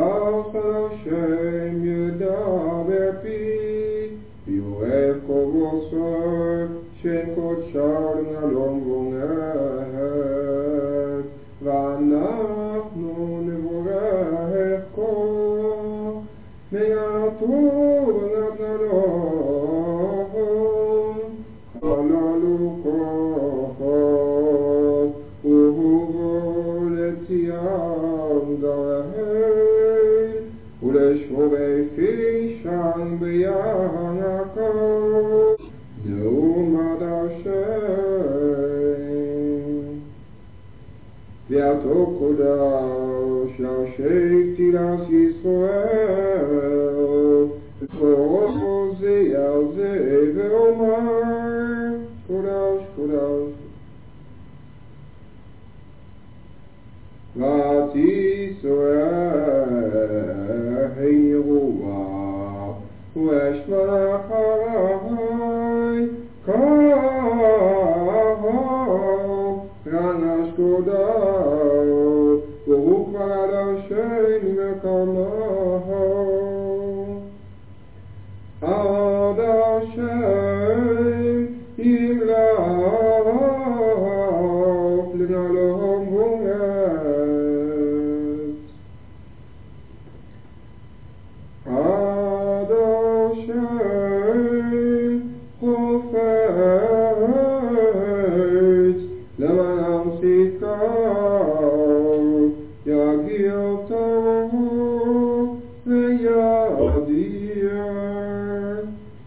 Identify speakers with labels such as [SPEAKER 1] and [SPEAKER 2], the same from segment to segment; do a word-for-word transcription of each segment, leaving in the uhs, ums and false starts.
[SPEAKER 1] Hashem Yedaber Pi, Yoel Kovosor, Shem Kochar Nalom Vonet, Vanachnu Nevorech Ko, Me'atur Natnalom, Halalu Kochot, Uhu Voletiam Darehei, Uleshvorei Fishan B'Yanakot, Neumad Hashem. Ve'ato Kodash Yashek Tiras Yisrael, V'Oze Yalzeh Ve'omar, Kodash, Kodash. V'Yisrael Yehovah, U'eshmach Harai, Kach, Ranash Kodash, Baruch V'ad Hashem Mekamaho, Ad Hashem Yimlach L'Nalom Vonet, Ad Hashem Chofetz L'Manam Sikav, Yagil Tov Ve'Yadir,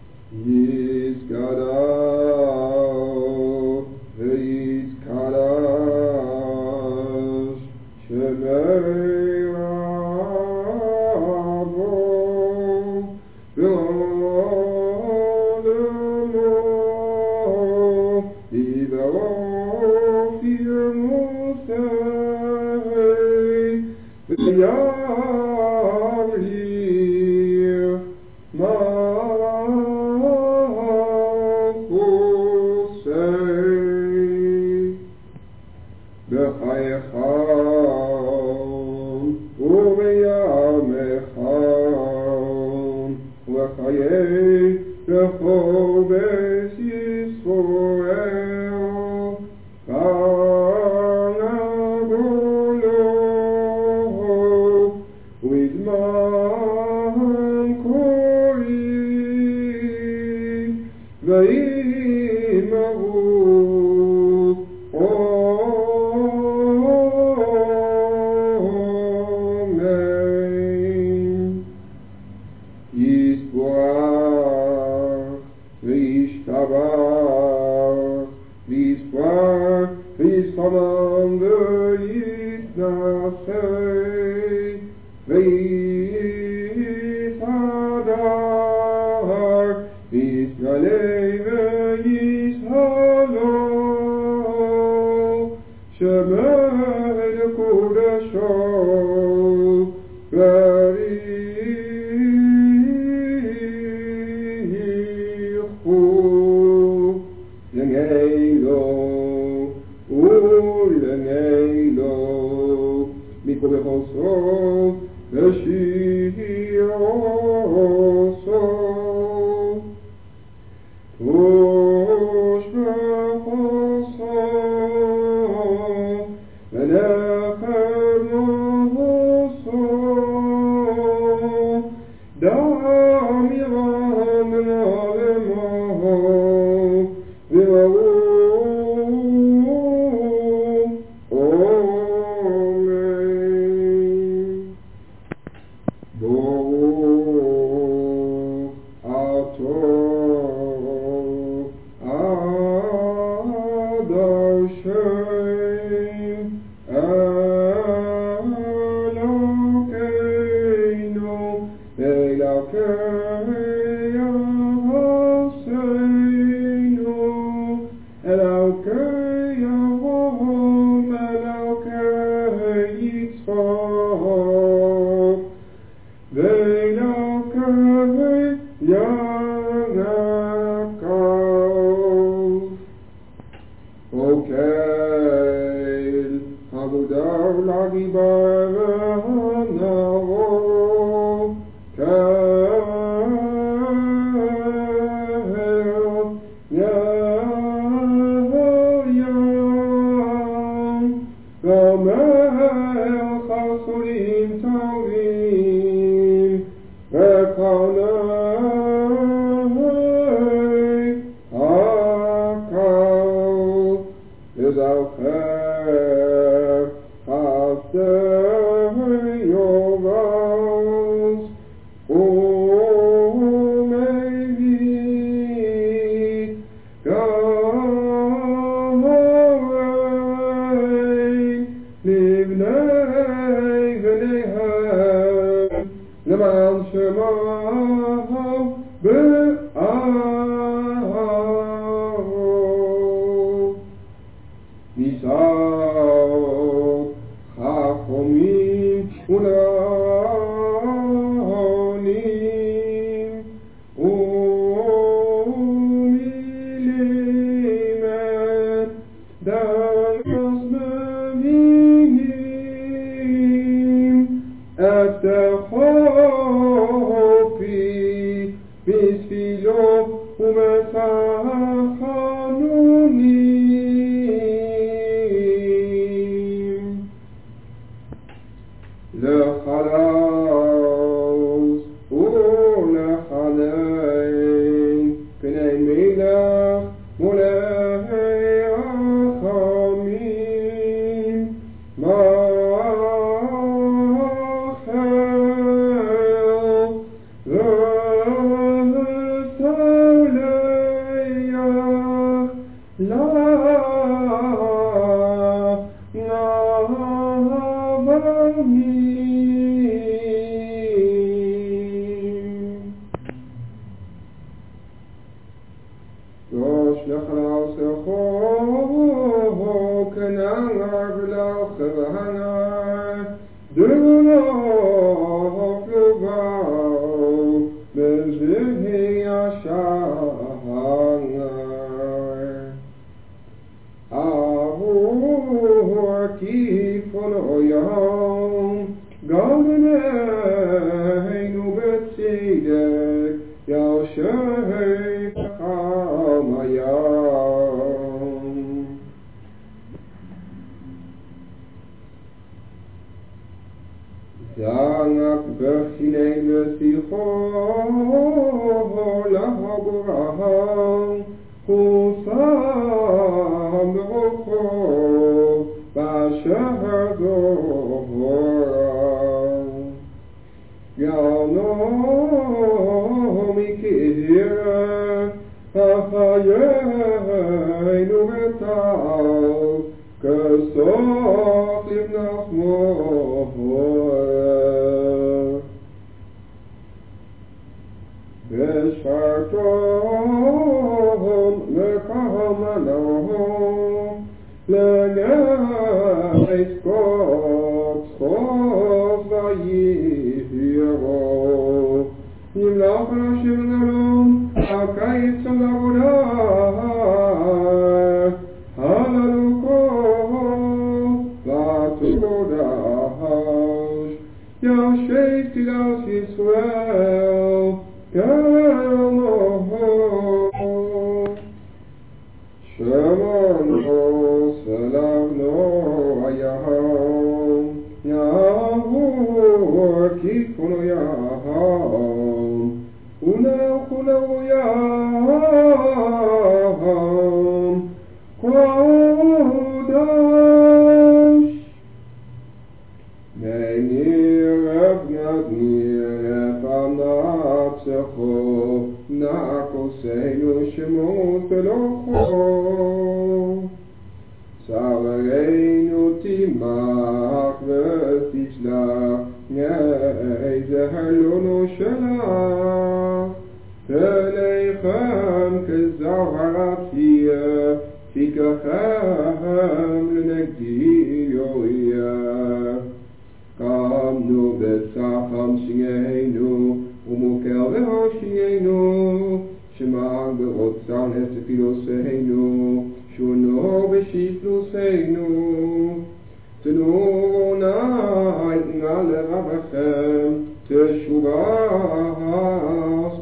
[SPEAKER 1] Yizkadav Ve'Yizkadash, Shemei Ravo, V'Odemo, Iverov Yemosei, V'Yavlir Malchusei, B'chayecham U'B'yamecham, U'Chayei B'chol Beis Yisroel, V'Nagolo U'Izman Kori, V'Yimaru Omen, Yisborach V'Yishtabach, V'Yisborach V'Yishamam V'Yitnasei, V'Yishadar, V'Yisralei V'Yishalo, Shemei L'Kodesho, V'Richu L'Ngeilo U'L'Ngeilo, Mikol B'Choso V'Shioso, Rosh B'Choso V'Lechem Oso, Dam Yiram Na'alemo V'Yaru Omen. Baruch Atah Ad Hashem Elokeinu Elokei Avosseinu, Elokei Avraham, Elokei Yitzchak, Ve'elokei Yaakov. Okel Hagudav Lagibar V'Hanavor למען שמו בארץ. נישאות חכמים ולעונים ומילים דרס מבינים את החופי בספילו ובתחנונים לחלוס ולחנן פני מלך מולכי החמים מאחל וסולח לעבמים. ראש לחלוס לחוק כנער לחבנה דולוך לובאו בזבחי השער אהור כיפון אוים גם בינינו בצדק ישב חכם הים. זעק בחיני לשיחו לאברהם ושם ברוחו באשר דבורה יענו מקיר החיינו וטל כסוף לבנחמו ושפרתום לקמנו לגייס קוץ חוץ ויהירו נמלך לשם נלום הקיץ על עבודה הללוקו ותודש ישב תדעת ישראל כמוהו שמענו סלמנו הים יעבור כיפונו ים ולכולו ים קודש מניר בנת ניר פנצחו נעקוסנו שמות אלוהו צערנו תימח ותשלח איזה הלונו שלך תליכם כזרע תהיה תיקחם לנגדי יויה קמנו בצחם שינו ומוקר והושיענו שמען ברוצן אספילוסנו שונו בשיפלוסנו תנו נענה לרבכם תשובס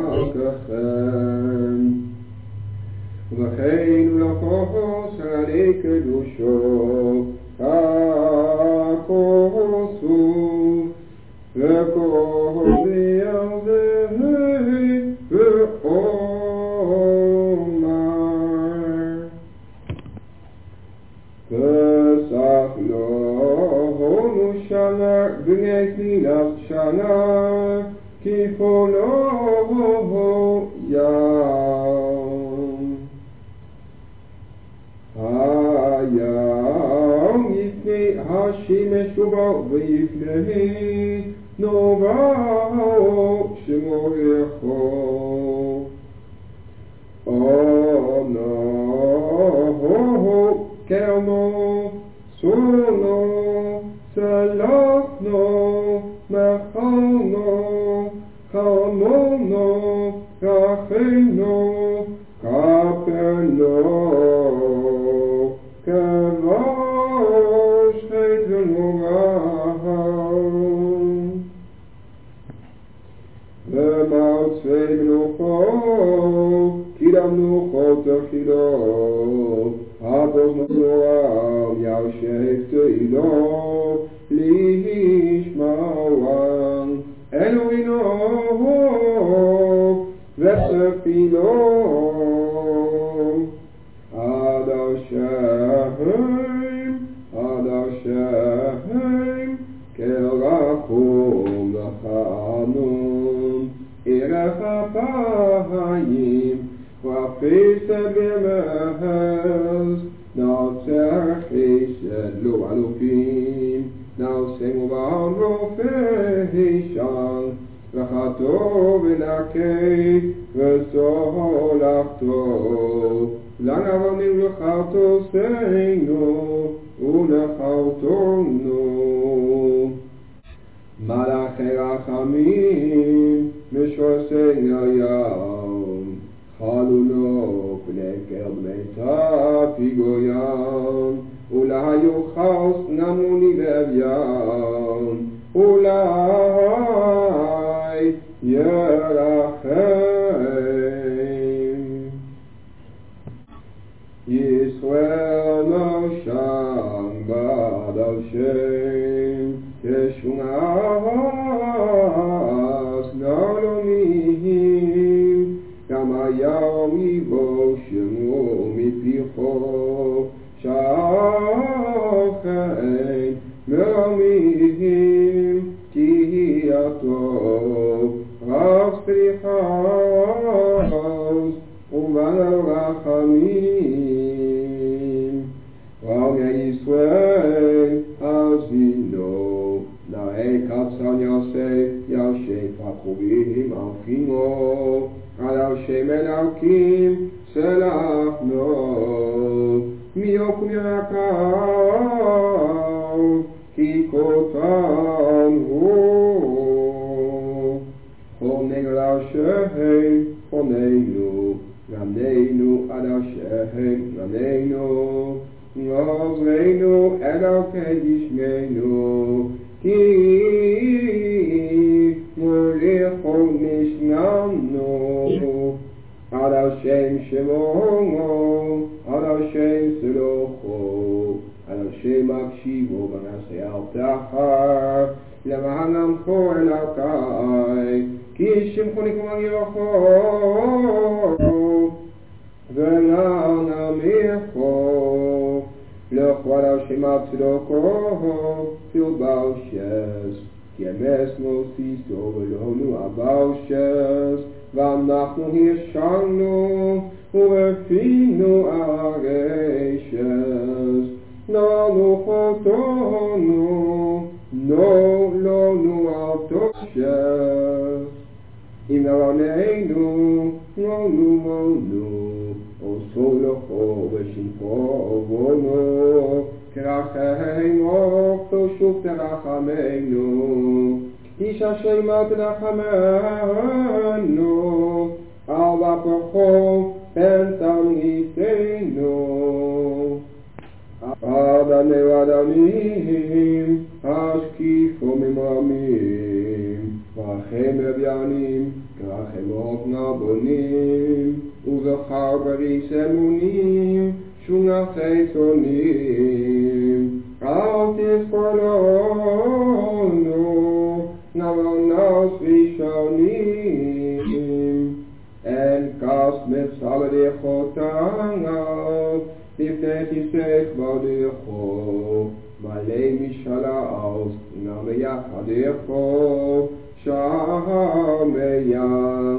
[SPEAKER 1] מלככם וכן ולחוס עלי קדושו הכוסו וכל בירזי ואומר פסח לו שנה בני תלילת שנה כפונו ים הים יפני השמש ובא ויפני Novao Shimorecho Ono Kerno Sono Salachno Machano Chamono Racheno Kapeno Kavosh Heidenovam V'maut Svei Menucho Kidam Nucho Techilo Hatos Noam Yaushef Teilo Lishmawan Elohino Vesefilo Ad Hashem Ad Hashem Kerachum Lachanum Erech HaPahayim V'afesed V'emez Na'aser Chesed Lo Alufim Na'asem U'ba'am Rofeh Hishan V'chato V'nakei V'solachto L'anavanim V'chato Seino U'nechaltono Malachei Rachamim Mishvasei Nayam Chalulo B'nei Ker B'nei Tafi Goyam Ulahayu Chas Namuni V'Evyam Ulai Yerachem Yisrael Nosham Bad Hashem Teshunahas Nalomihim Yamayam Yivoshemu Mipicho Shachem Meramihim Tihiyatov Rav Srichas U'Banal Rachamim Ram Yisrael Azino Na'ei Katsan Yosef Yashem Patruvihim Alchino Al Hashem Elokim Selachno Miyokum Yakar Ki Kotan Hu Choneg Al Hashem Choneinu Ramneinu Ad Hashem Ramneinu Nozreinu Elokei Yishmeinu Ki Muricho Nishnamnu Ad Hashem Shemono Ad Hashem Selocho Ad Hashem Akshivo V'naseh Al Tachar Levahanamcho Elokai Ki Shimcho Nikum Al Yerocho V'na'amicho L'chol Hashem Atzedoko Fil Baushes Ki emes Mosiso V'lohnu Abaushes V'anachnu Hishanu U'efinu Areshes Na'anu Chotonu No Lonu Altoshes Imeroneinu Lonu Monu Osolocho V'shimcho Ovono Kerachemo Toshuk Terachameinu Ish Hashem Atrachamenu Al Vapocho Ben Tamniteinu Adameu Adamim Ashkifo Mimamim V'achem Evyanim Kerachem Nabonim Uzachar Baris Emunim Shunachei Sonim Al Tiskolonu Navanos Rishonim En Kas Metzalechotangal Lifnei Tisech Badecho Malei Mishalaos Nameyachadecho Shameyam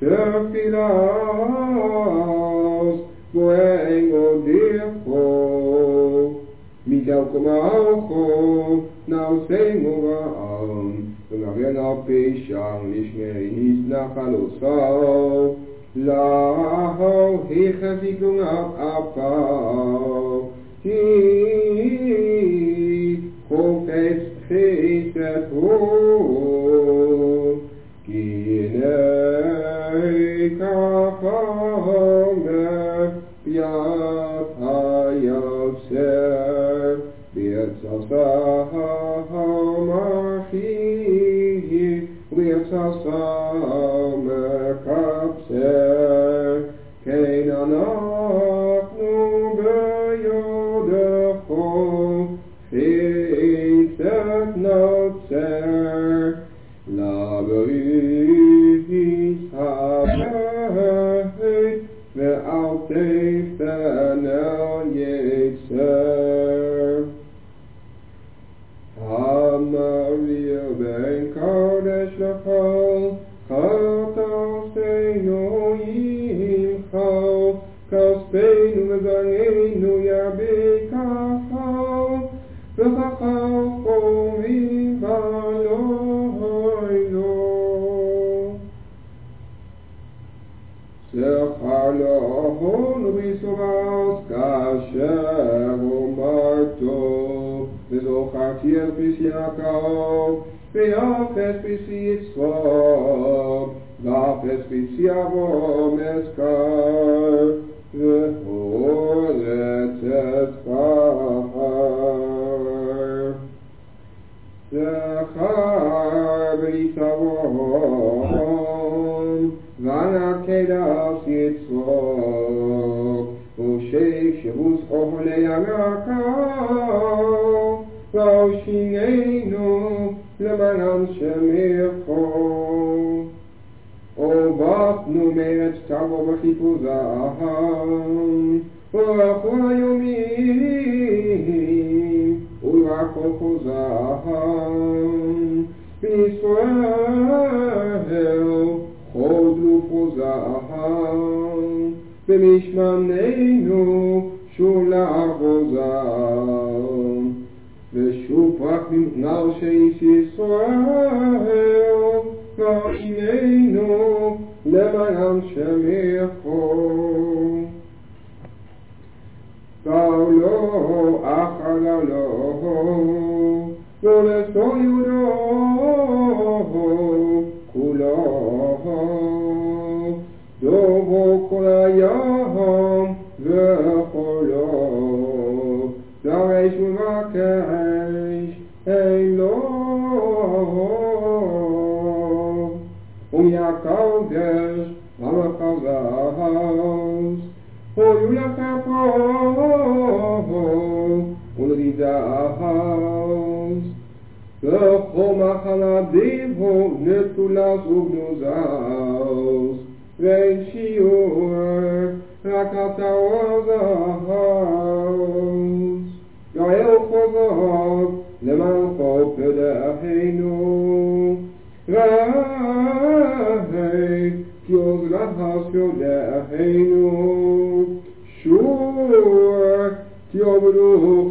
[SPEAKER 1] Tefilas Boengo Decho Miguel Comalcho Now say Moram V'Mariel שם לשמריס נחלוסו, לאו החזיקו אפאו, כי חופץ חסד הוא, כי הנה כחומר ביד היוצר, ברצותה המחי, ברצותה מקבצר, כן אנחנו ביודכו, חסד נוצר, לבריס הבית, ואל תפתנל יצר. המריר בין קודש לחול, חטאתנו ימחל, כספנו וזרענו ירבה כחול, וכחול חומים בלוילו. זכר להון ובשורס כאשר אמרתו, וזוכרתי את פסי יעקב, ויחס פסי יצחק, ואחס פסי אברהם אזכר, והורץ אזכר. זכר ברית אברהם, ונקד אף יצחק, ושק שבוס אוכלי יעקב, והושיענו למען שמך. ובטנו מארץ תבוא בחיפוש זעם, ולכל היומים, ולכל חוזם, בישראל חודלו חוזם, במשמננו שולה חוזם, ושוב רק במתנר שאיש ישראל, והשיננו למען שמך. גאולו אחר גאולו, ולסור יהודו כולו, דובו כל היום וחולו, דרש ומבקש אין לו, ומיקדש המחזס, הויו לכפו ולרידס, וכל מחנה דיבו נטולס וגנוזס, ואין שיעור רק התעוזס. יעל חוזק למען חוק פדאינו, ראי כי עוזרס פדאינו, שור כי עבדו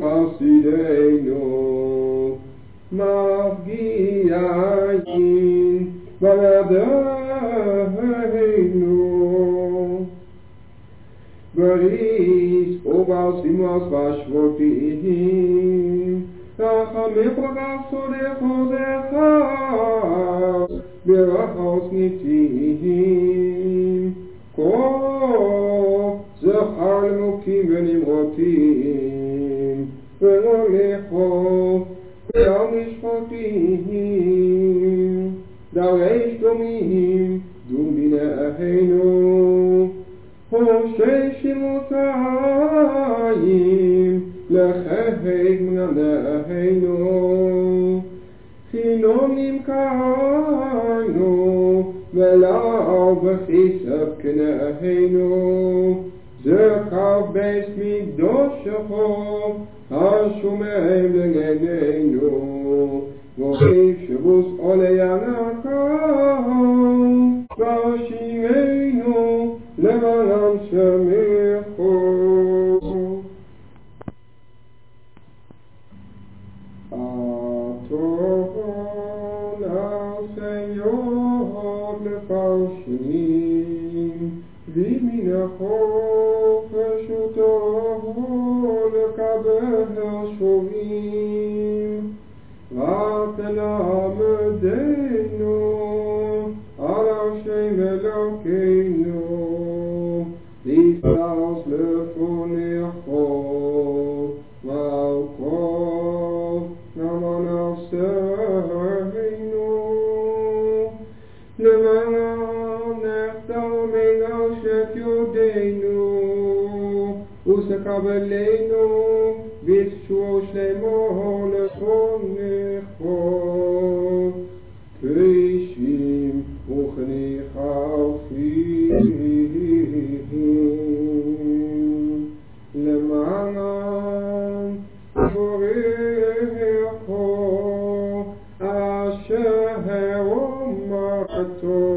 [SPEAKER 1] חסידנו, מפגיעים בלעדינו. בריס ובעשימוס בשבותים, רחמך וגסודך זכר, ברחוס ניתים. כה זכר למוקים ונמרותים, ולא לכו ולא משפטים. דרש דומים דום בנאינו, הושי שמותיים לחג מנאינו. חינום נמכרנו ולאו בכסף קנאינו, זכר בית מקדושו השומם לנגדנו, ואיך שבוס עולה ינקם, והשימנו למען שמך. Adon al Señor. לפרשנים, ומן החופש אותו לקבל שובים. רק נעמדנו על השם אלוקינו, נפלס לפניכו, מלכו נאמן נפשנו. למען נחתר מנשק ידינו, וסקבלנו בישוע שלמה לפניכו. תרישים וכניחפים למען בורכו אשר אומרתו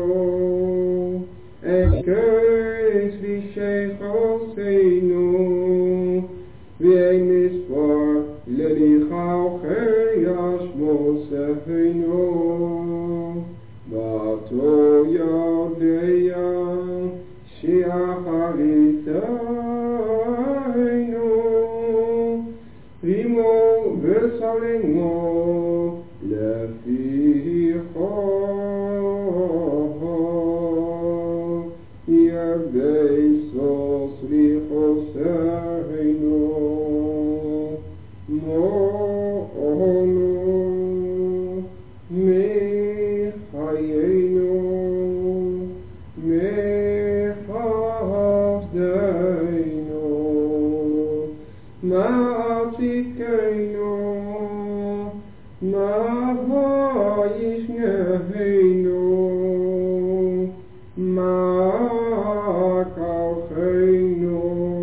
[SPEAKER 1] אכרס בשחוסנו ואין מספר לליכאוכי ישמוסנו. באתו יודע שאחריתנו רימו וסלמו לפיכו ירבי סוס ריחוסנו מונו מחיינו מחסדנו מעתיקנו מהישננו מהכלכנו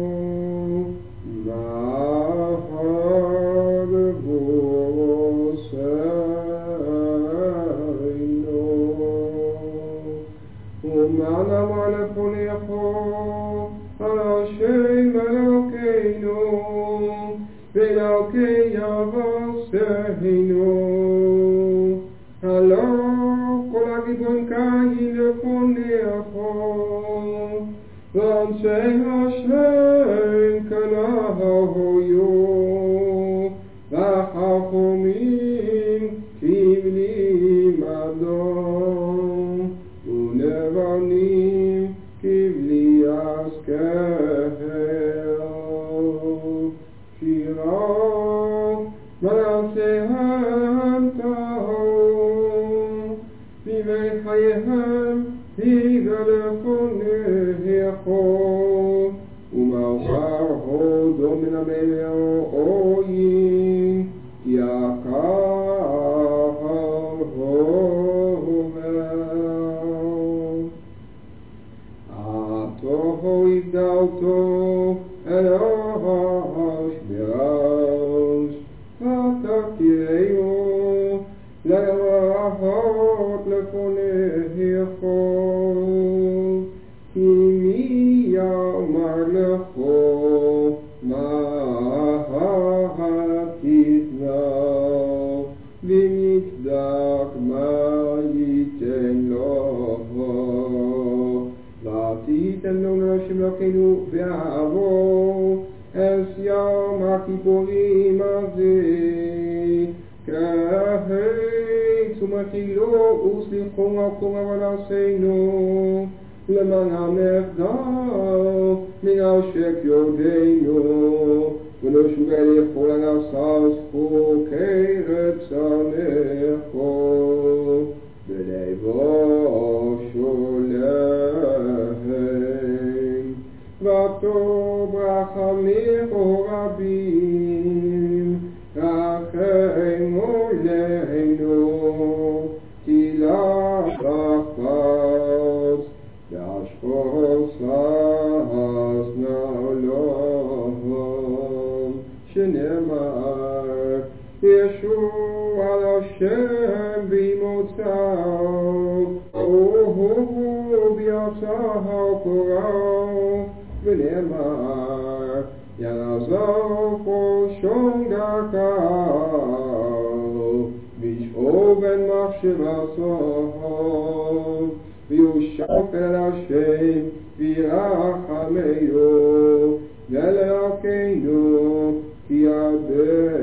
[SPEAKER 1] מהגבורסנו ומענמה לפניכו על השם אלוקינו ואלוקי אבותינו. הלא כל הגיבורים קין לפניכו ואנשי השם כנהו היו והחכמים כבלי אדום ונבונים כבלי אזכר. שירה מלאכיהם טהור בימי חייהם יגלפוניכו ומאוחר הודו מן המלאויים יקר הומר. עתו הגדלתו אלוהש בראש ותכירהו לרעות לפניכו. כי מי יאמר לכו מה תתנה ומצדק מה ייתן לו. ותיתן לו להשם אלוקינו ואהבו אס יום הכיפורים הזה כהץ ומחילו וסליחו רחום ונעשינו למען המחדל מנשק ידינו ונשוגע לכל הנעשה זכוקי רצונכו בלבו שולם. וטוב רחמיך רבים רחמו לנו תהילה תחפש להשפוס נעלום שנאמר ישוע על השם בימותיו והו ביצעו קוראו ונאמר ינזור כל שום דרכו בשעו בן מחשבתו שופט אל השם וירחמנו ואלוקינו כי הרבה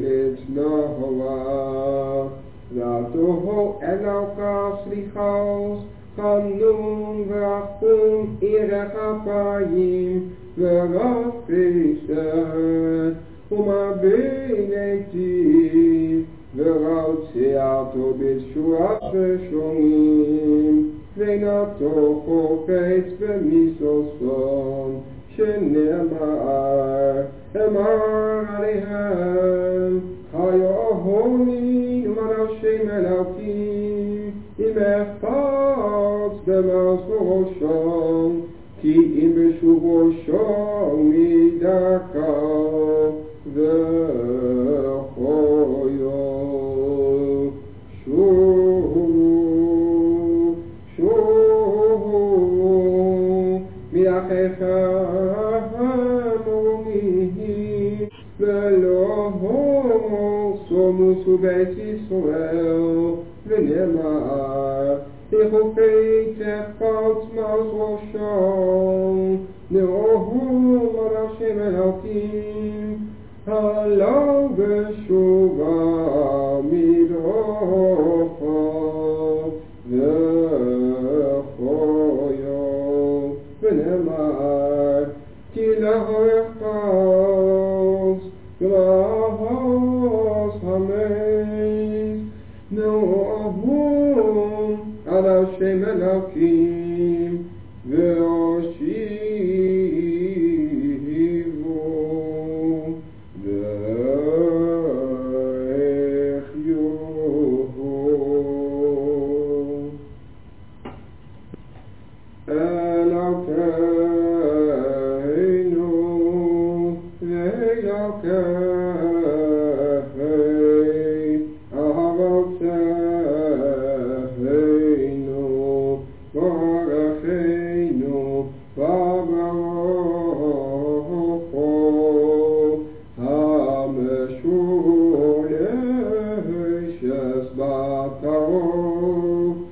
[SPEAKER 1] לצנוע ועתו אלוקה סליחוס חנון ורחום ערך אפיים ורב חסד ומרבה נתיב ורוצה אותו בתשועת ושומעים ונתו חופץ במסוסון שנאמר אמר עליהם חיוני אמר השם אלוקים אם אחפץ במעשו ראשם כי אם בשובו ראשם מדרכו וחויו שובו שובו מאחיכם ומי ולא סומוס בית ישראל ונאמר לחופי תחפץ מעש ראשם נאוהו אמר השם אלוקים הלא בשובה מדרכו וחויו ונאמר כי לא יחפץ גלס המס נאוהו על השם אלוקים והושיבו והחיו אלוקינו ואלוקי אבותינו ברכנו וברוכו המשולש בקרוב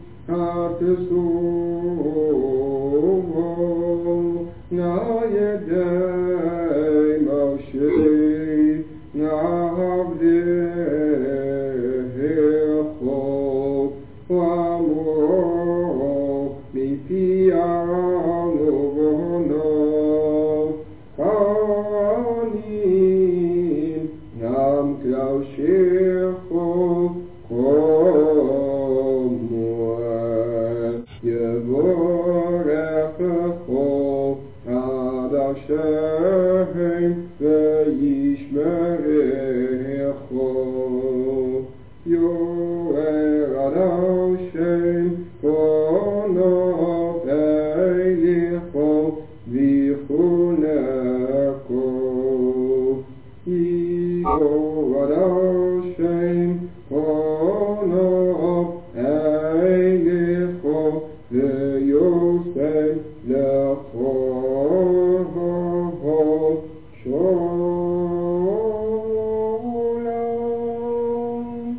[SPEAKER 1] התסובו נא ידי משה נעבדך ואמרו מפי ארנו בונו כהנים גם קדושךו כמוה יבורכךו עד השם וישמרכו יואר עד השם פונו אליכו ויחונכו יואר עד השם פונו אליכו ויוסף לכו שולם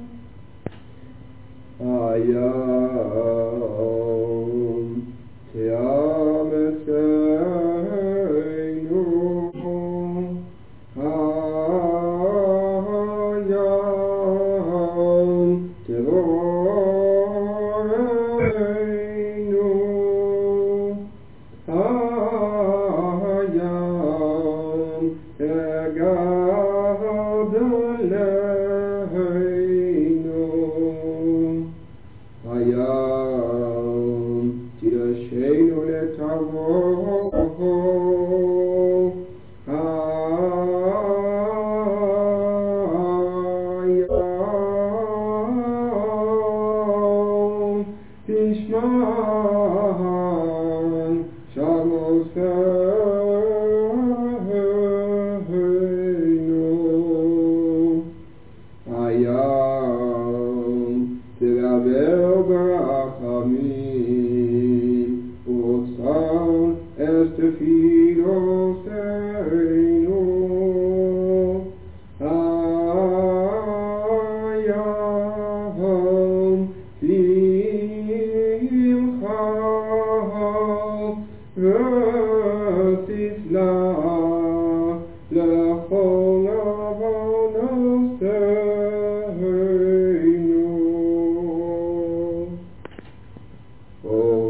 [SPEAKER 1] היום תיאמתנו היום תבורנו היום תגדלנו היום תירשנו לתבוא היום תשמן שמוסנו היום תדבר ברחמים וצאן אסתפילותינו היום תמחה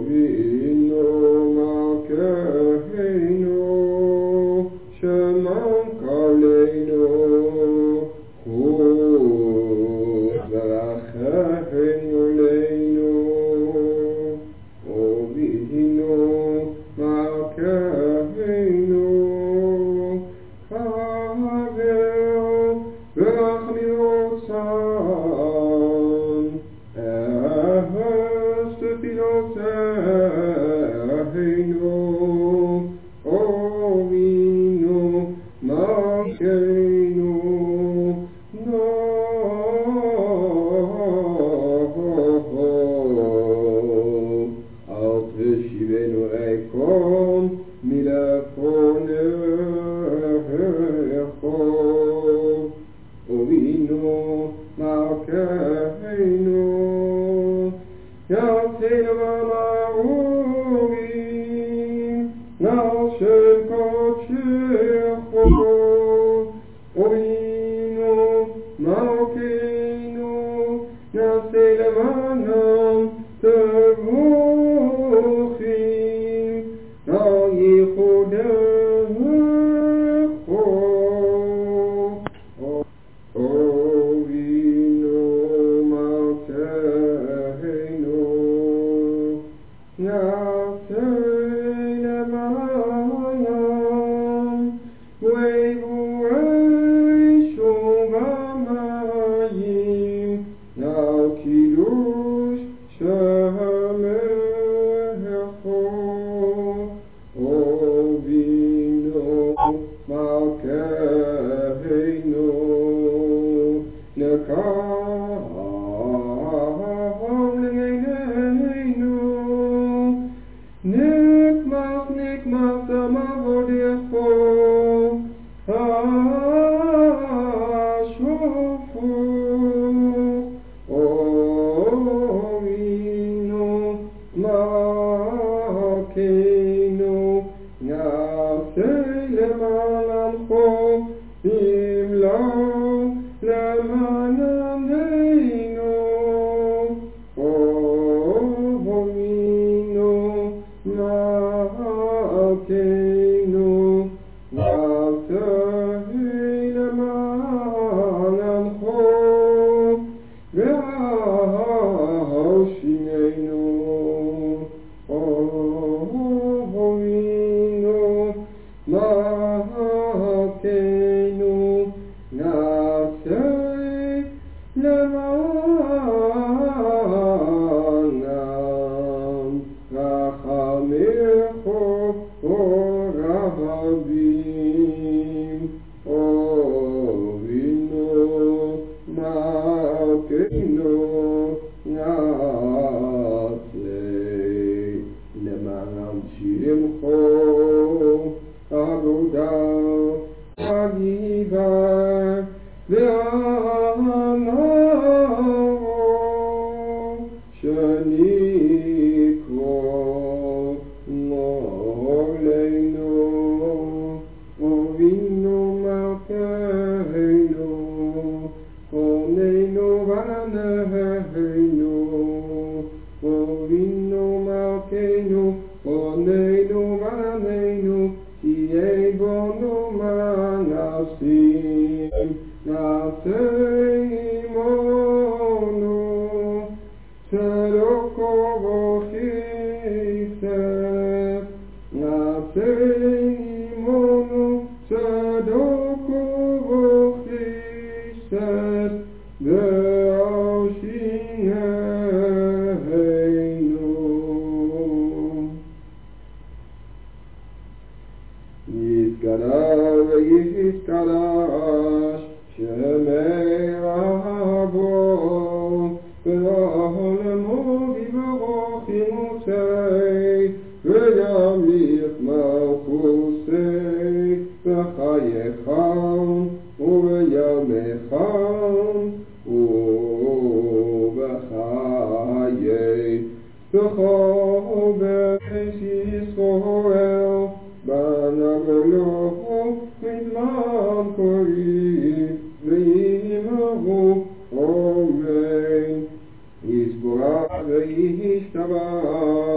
[SPEAKER 1] Amen. Yisborach v'yishtabach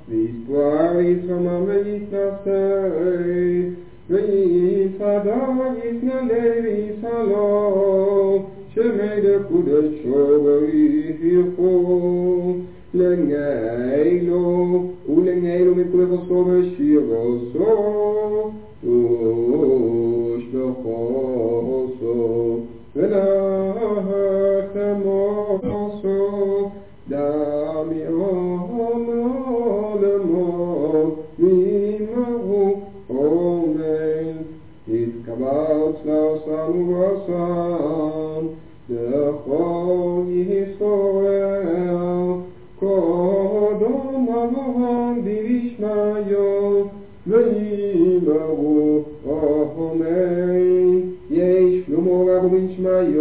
[SPEAKER 1] l'histoire Israma ve'yitnasei, ve'yitzadar yitnalei v'yitzalom, shemei dekudesho ve'yifircho, lengeilo, ulengeilo mikulevoso ve'shirvoso, ushlochoso, ve'nachemoso, damion olemon, v'imaru omen, יתקבץ לעשן ובעשן, לכל ישראל, קודם אברהם בישמעאל, ויאמרו אמן, יש שלמה רב בן שמעאל,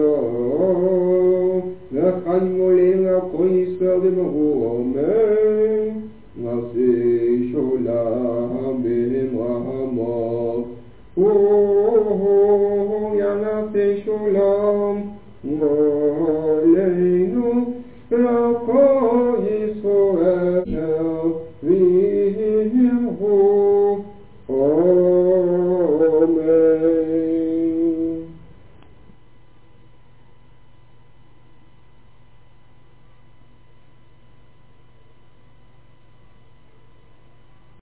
[SPEAKER 1] לחיים עולים לכל ישראל ואמרו אמן, נעשה שולם במרחמו. Oh, oh, oh, oh, oh, oh, oh, oh, oh, oh, oh, oh, oh, oh,